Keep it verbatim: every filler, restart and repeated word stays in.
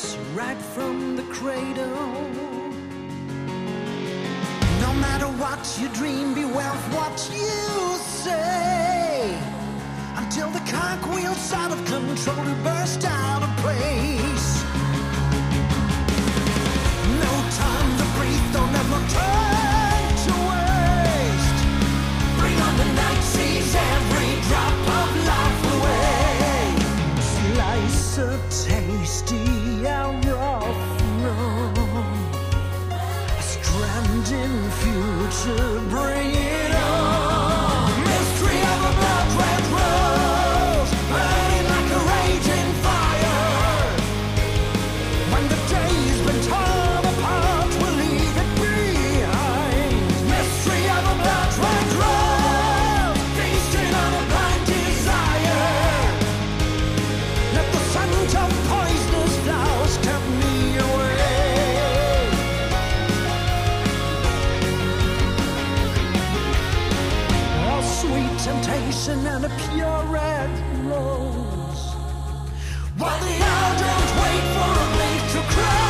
us right from the cradle. No matter what you dream, beware of what you say, until the cogwheels out of control to burst out of place. No time to breathe, don't ever turn to waste. Bring on the night, seize every drop of life away. Slice a tasty hour from a stranding future, bring it on. Mystery of a blood red rose, burning like a raging fire. When the day's been torn apart, we'll leave it behind. Mystery of a blood red rose, feasting on a blind desire. Let the scent of poisonous flowers tempt me away. A sweet temptation and a pure red rose, while the hour don't wait for a blade to cry.